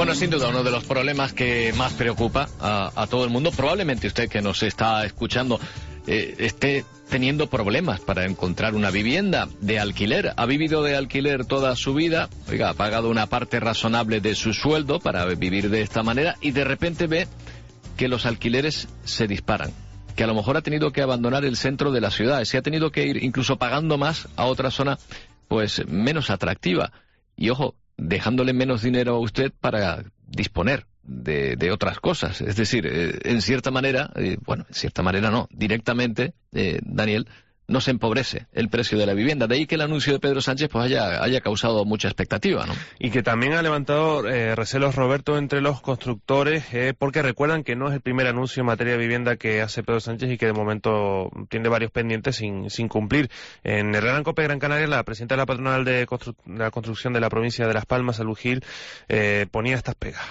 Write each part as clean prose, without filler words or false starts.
Bueno, sin duda, uno de los problemas que más preocupa a todo el mundo, probablemente usted que nos está escuchando esté teniendo problemas para encontrar una vivienda de alquiler. Ha vivido de alquiler toda su vida, oiga, ha pagado una parte razonable de su sueldo para vivir de esta manera y de repente ve que los alquileres se disparan, que a lo mejor ha tenido que abandonar el centro de la ciudad, se ha tenido que ir incluso pagando más a otra zona pues menos atractiva. Y ojo, dejándole menos dinero a usted para disponer de otras cosas. Es decir, en cierta manera, bueno, en cierta manera no, directamente, Daniel, no se empobrece el precio de la vivienda. De ahí que el anuncio de Pedro Sánchez pues haya causado mucha expectativa, ¿no? Y que también ha levantado recelos, Roberto, entre los constructores, porque recuerdan que no es el primer anuncio en materia de vivienda que hace Pedro Sánchez y que de momento tiene varios pendientes sin cumplir. En Herrera Cope, Gran Canaria, la presidenta de la patronal de la construcción de la provincia de Las Palmas, Salud Gil, ponía estas pegas.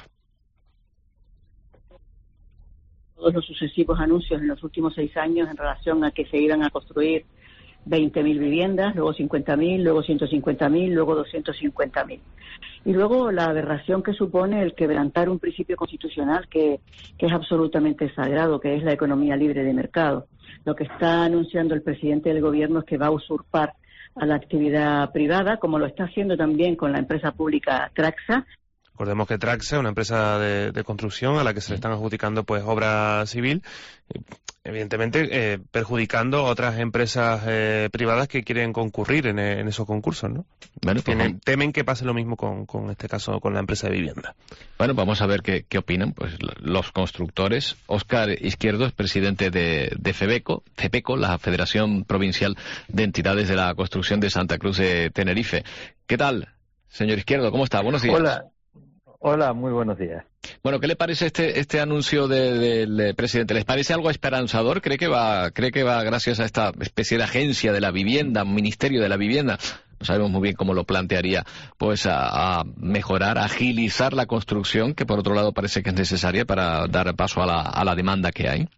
Todos los sucesivos anuncios en los últimos 6 años en relación a que se iban a construir 20.000 viviendas, luego 50.000, luego 150.000, luego 250.000. Y luego la aberración que supone el quebrantar un principio constitucional que es absolutamente sagrado, que es la economía libre de mercado. Lo que está anunciando el presidente del gobierno es que va a usurpar a la actividad privada, como lo está haciendo también con la empresa pública Traxa. Recordemos que Traxa es una empresa de construcción a la que se le están adjudicando pues obra civil, evidentemente perjudicando a otras empresas privadas que quieren concurrir en esos concursos, ¿no? Bueno, pues temen que pase lo mismo con este caso, con la empresa de vivienda. Bueno, vamos a ver qué opinan pues los constructores. Óscar Izquierdo es presidente de FEPECO, la Federación Provincial de Entidades de la Construcción de Santa Cruz de Tenerife. ¿Qué tal, señor Izquierdo? ¿Cómo está? Buenos días. Hola, muy buenos días. Bueno, ¿qué le parece este anuncio del presidente? ¿Les parece algo esperanzador? ¿Cree que va gracias a esta especie de agencia de la vivienda, ministerio de la vivienda? No sabemos muy bien cómo lo plantearía, pues a mejorar, a agilizar la construcción, que por otro lado parece que es necesaria para dar paso a la demanda que hay.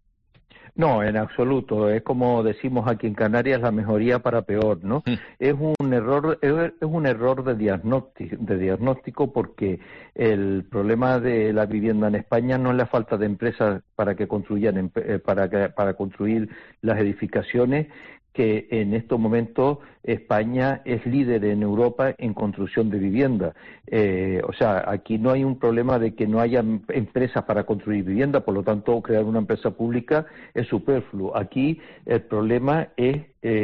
No, en absoluto. Es como decimos aquí en Canarias, la mejoría para peor, ¿no? Es un error de diagnóstico porque el problema de la vivienda en España no es la falta de empresas para que construyan para construir las edificaciones, que en estos momentos España es líder en Europa en construcción de vivienda. O sea, aquí no hay un problema de que no haya empresas para construir vivienda, por lo tanto, crear una empresa pública es superfluo. Aquí el problema es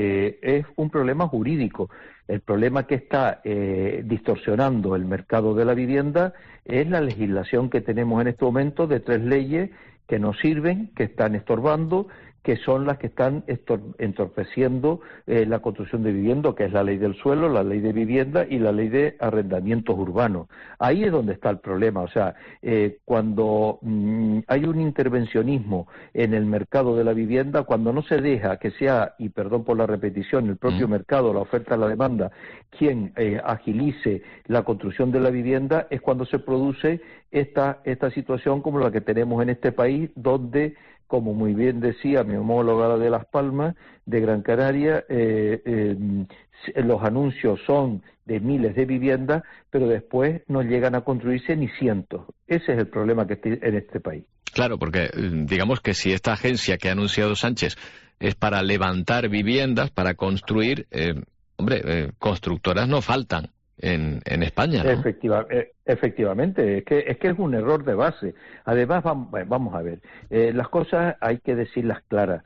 un problema jurídico. El problema que está distorsionando el mercado de la vivienda es la legislación que tenemos en este momento de 3 leyes que no sirven, que están estorbando, que son las que están entorpeciendo la construcción de vivienda, que es la ley del suelo, la ley de vivienda y la ley de arrendamientos urbanos. Ahí es donde está el problema. O sea, cuando hay un intervencionismo en el mercado de la vivienda, cuando no se deja que sea, y perdón por la repetición, el propio mercado, la oferta y la demanda, quien agilice la construcción de la vivienda, es cuando se produce esta situación como la que tenemos en este país, donde, como muy bien decía mi homóloga de Las Palmas, de Gran Canaria, los anuncios son de miles de viviendas, pero después no llegan a construirse ni cientos. Ese es el problema que tiene en este país. Claro, porque digamos que si esta agencia que ha anunciado Sánchez es para levantar viviendas, para construir, constructoras no faltan en España, ¿no? Efectivamente, es que es un error de base. Además, vamos a ver, las cosas hay que decirlas claras.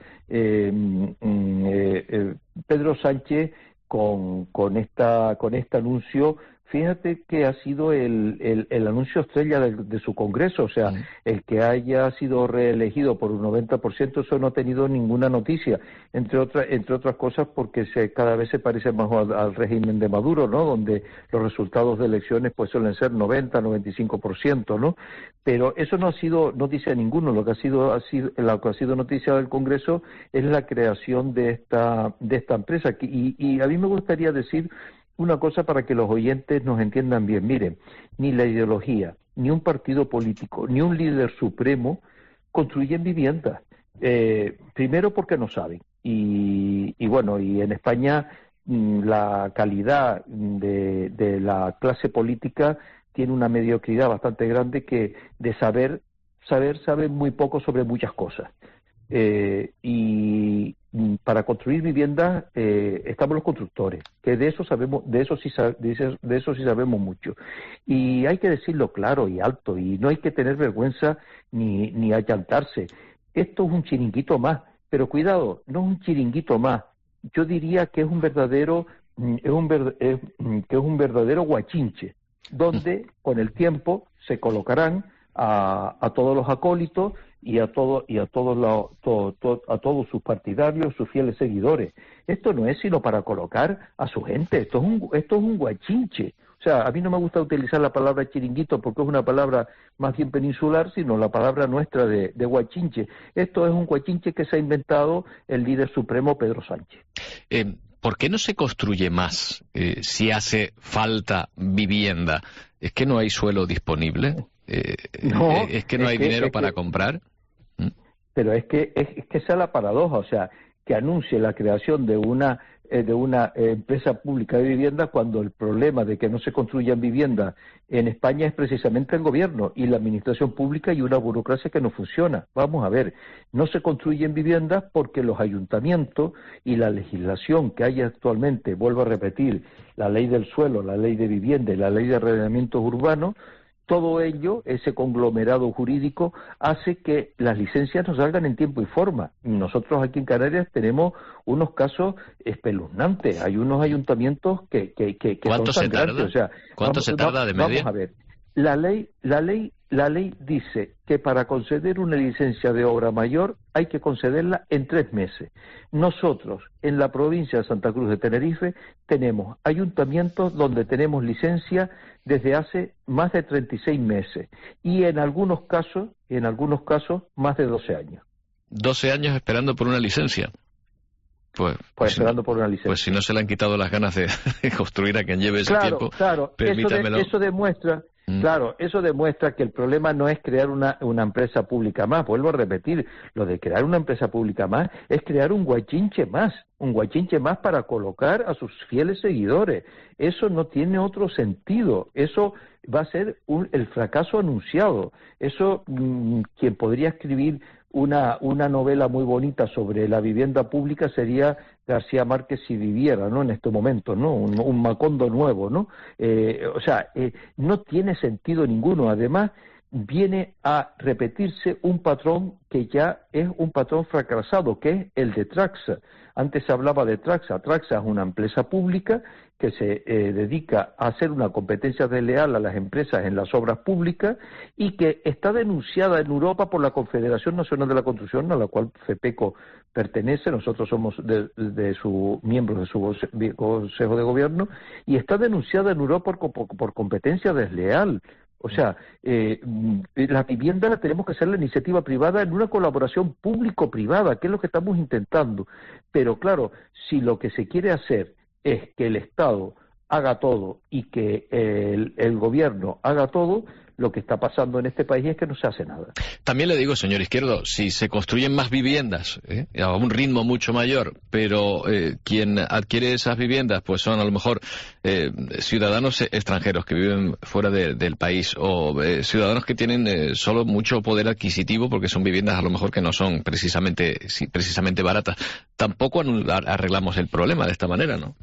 Pedro Sánchez con este anuncio, fíjate que ha sido el anuncio estrella de su Congreso. O sea, el que haya sido reelegido por un 90%, eso no ha tenido ninguna noticia, entre otras cosas porque cada vez se parece más al régimen de Maduro, ¿no? Donde los resultados de elecciones pues suelen ser 90-95%, ¿no? Pero eso no ha sido noticia de ninguno. Lo que ha sido noticia del Congreso es la creación de esta empresa. Y a mí me gustaría decir una cosa para que los oyentes nos entiendan bien. Miren, ni la ideología, ni un partido político, ni un líder supremo construyen viviendas. Primero porque no saben. Y en España la calidad de la clase política tiene una mediocridad bastante grande que de sabe muy poco sobre muchas cosas. Y para construir viviendas estamos los constructores, que de eso sí sabemos mucho. Y hay que decirlo claro y alto, y no hay que tener vergüenza ni achantarse. Esto es un chiringuito más, pero cuidado, no es un chiringuito más. Yo diría que es un verdadero guachinche, donde con el tiempo se colocarán a todos los acólitos y a todos sus partidarios, sus fieles seguidores. Esto no es sino para colocar a su gente. Esto es un guachinche. O sea, a mí no me gusta utilizar la palabra chiringuito porque es una palabra más bien peninsular, sino la palabra nuestra de guachinche. Esto es un guachinche que se ha inventado el líder supremo Pedro Sánchez. ¿Por qué no se construye más si hace falta vivienda? ¿Es que no hay suelo disponible? No, ¿Es que no hay dinero para comprar? Pero es que esa es la paradoja, o sea, que anuncie la creación de una empresa pública de vivienda cuando el problema de que no se construyan viviendas en España es precisamente el gobierno y la administración pública y una burocracia que no funciona. Vamos a ver, no se construyen viviendas porque los ayuntamientos y la legislación que hay actualmente, vuelvo a repetir, la ley del suelo, la ley de vivienda y la ley de arrendamientos urbanos, todo ello, ese conglomerado jurídico, hace que las licencias no salgan en tiempo y forma. Nosotros aquí en Canarias tenemos unos casos espeluznantes. Hay unos ayuntamientos que ¿Cuánto son se sangrantes. tarda? O sea, ¿Cuánto se tarda de media? Vamos a ver. La ley dice que para conceder una licencia de obra mayor hay que concederla en 3 meses. Nosotros, en la provincia de Santa Cruz de Tenerife, tenemos ayuntamientos donde tenemos licencia desde hace más de 36 meses y en algunos casos más de 12 años. 12 años esperando por una licencia. Pues esperando por una licencia. Pues si no se le han quitado las ganas de construir a quien lleve ese tiempo, permítamelo. Eso demuestra que el problema no es crear una empresa pública más. Vuelvo a repetir, lo de crear una empresa pública más es crear un guachinche más para colocar a sus fieles seguidores. Eso no tiene otro sentido. Eso va a ser el fracaso anunciado. Eso, quien podría escribir una novela muy bonita sobre la vivienda pública sería García Márquez si viviera, ¿no? En este momento, ¿no? Un Macondo nuevo, ¿no? No tiene sentido ninguno. Además, viene a repetirse un patrón que ya es un patrón fracasado, que es el de Traxa. Antes se hablaba de Traxa. Traxa es una empresa pública que se dedica a hacer una competencia desleal a las empresas en las obras públicas y que está denunciada en Europa por la Confederación Nacional de la Construcción, a la cual FEPECO pertenece. Nosotros somos miembros de su Consejo de Gobierno, y está denunciada en Europa por competencia desleal. O sea, la vivienda la tenemos que hacer la iniciativa privada en una colaboración público-privada, que es lo que estamos intentando. Pero claro, si lo que se quiere hacer es que el Estado haga todo y que el gobierno haga todo, lo que está pasando en este país es que no se hace nada. También le digo, señor Izquierdo, si se construyen más viviendas a un ritmo mucho mayor, pero quien adquiere esas viviendas pues son a lo mejor ciudadanos extranjeros que viven fuera del país, o ciudadanos que tienen solo mucho poder adquisitivo porque son viviendas a lo mejor que no son precisamente baratas, tampoco arreglamos el problema de esta manera, ¿no?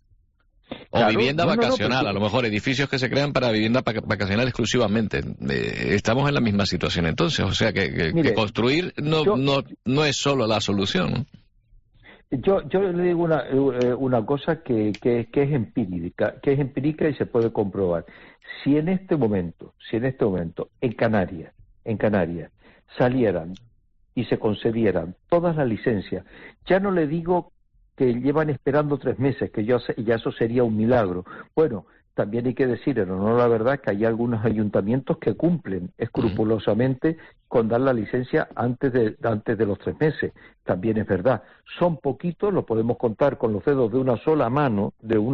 O claro, vivienda vacacional, a lo mejor edificios que se crean para vivienda vacacional exclusivamente. Estamos en la misma situación entonces, o sea que construir no es solo la solución. Yo le digo una cosa que es empírica y se puede comprobar. Si en este momento en Canarias salieran y se concedieran todas las licencias, ya no le digo que llevan esperando 3 meses, que ya eso sería un milagro. Bueno, también hay que decir, en honor a la verdad, que hay algunos ayuntamientos que cumplen escrupulosamente con dar la licencia antes de los 3 meses. También es verdad. Son poquitos, lo podemos contar con los dedos de una sola mano,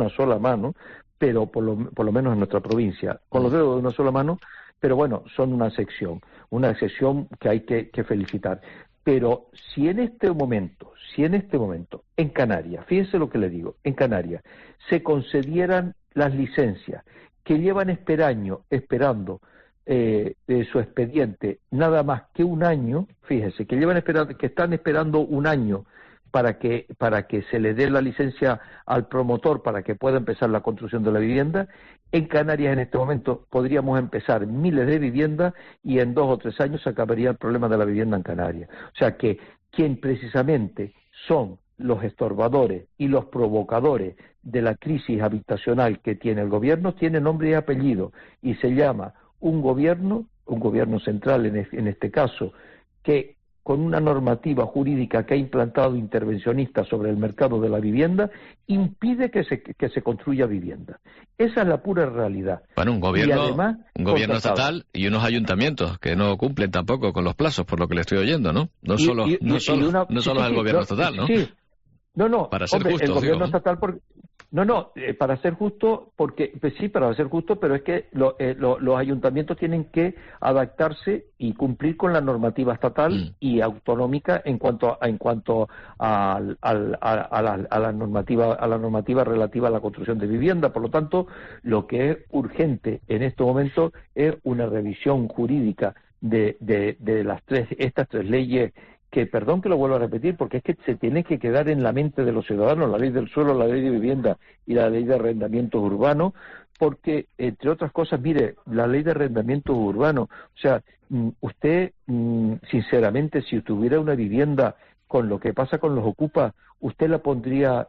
pero por lo menos en nuestra provincia, con los dedos de una sola mano, pero bueno, son una excepción que hay que felicitar. Pero si en este momento, en Canarias, fíjense lo que le digo, en Canarias, se concedieran las licencias que llevan esperando su expediente nada más que un año, fíjese, que están esperando un año para que se le dé la licencia al promotor para que pueda empezar la construcción de la vivienda. En Canarias en este momento podríamos empezar miles de viviendas y en 2 o 3 años se acabaría el problema de la vivienda en Canarias. O sea que quien precisamente son los estorbadores y los provocadores de la crisis habitacional que tiene el gobierno tiene nombre y apellido, y se llama un gobierno central en este caso, que con una normativa jurídica que ha implantado intervencionista sobre el mercado de la vivienda, impide que se construya vivienda. Esa es la pura realidad. Bueno, un gobierno estatal y unos ayuntamientos que no cumplen tampoco con los plazos, por lo que le estoy oyendo, ¿no? No solo es el gobierno estatal, ¿no? Sí. No, para ser hombre, justo, el gobierno digo, estatal... para ser justo, para ser justo, pero es que los ayuntamientos tienen que adaptarse y cumplir con la normativa estatal y autonómica en cuanto a la normativa relativa a la construcción de vivienda. Por lo tanto, lo que es urgente en este momento es una revisión jurídica de estas tres leyes, que, perdón que lo vuelvo a repetir, porque es que se tiene que quedar en la mente de los ciudadanos la ley del suelo, la ley de vivienda y la ley de arrendamientos urbanos, porque, entre otras cosas, mire, la ley de arrendamientos urbanos, o sea, usted, sinceramente, si tuviera una vivienda con lo que pasa con los ocupas, ¿usted la pondría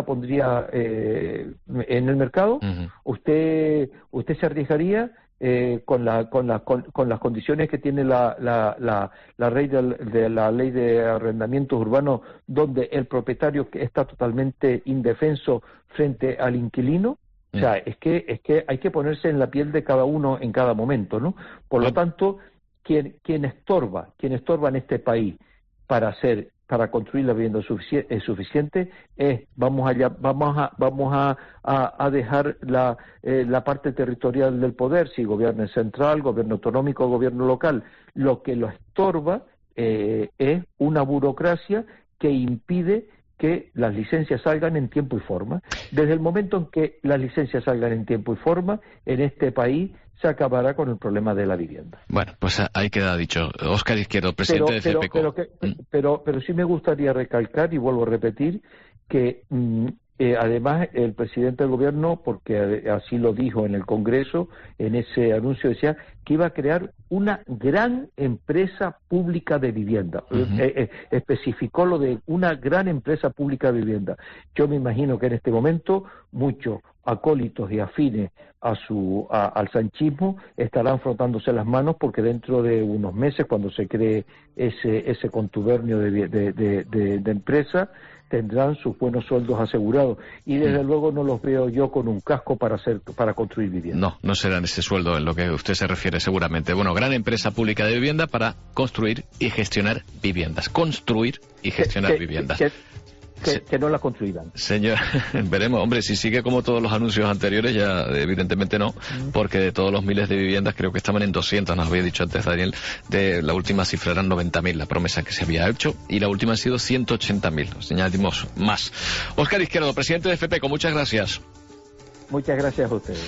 en el mercado? ¿Usted se arriesgaría? Con las condiciones que tiene la ley de arrendamientos urbanos, donde el propietario está totalmente indefenso frente al inquilino. O sea, es que hay que ponerse en la piel de cada uno en cada momento, ¿no? Por lo tanto, quien estorba en este país para construir la vivienda suficiente vamos a dejar la parte territorial del poder, si gobierno central, gobierno autonómico, gobierno local. Lo que lo estorba es una burocracia que impide que las licencias salgan en tiempo y forma. Desde el momento en que las licencias salgan en tiempo y forma, en este país se acabará con el problema de la vivienda. Bueno, pues ahí queda dicho. Óscar Izquierdo, presidente de FEPECO. Pero sí me gustaría recalcar, y vuelvo a repetir, que además el presidente del gobierno, porque así lo dijo en el Congreso, en ese anuncio decía que iba a crear una gran empresa pública de vivienda. Especificó lo de una gran empresa pública de vivienda. Yo me imagino que en este momento muchos acólitos y afines al sanchismo estarán frotándose las manos, porque dentro de unos meses, cuando se cree ese contubernio de empresa, tendrán sus buenos sueldos asegurados, y desde luego no los veo yo con un casco para construir vivienda. No serán ese sueldo en lo que usted se refiere seguramente. Bueno, gran empresa pública de vivienda para construir y gestionar viviendas. Construir y gestionar viviendas. Que no la construirán. Señor, veremos. Hombre, si sigue como todos los anuncios anteriores, ya evidentemente no, porque de todos los miles de viviendas creo que estaban en 200, nos había dicho antes Daniel, de la última cifra eran 90.000, la promesa que se había hecho, y la última han sido 180.000, nos añadimos más. Óscar Izquierdo, presidente de FEPECO, muchas gracias. Muchas gracias a ustedes.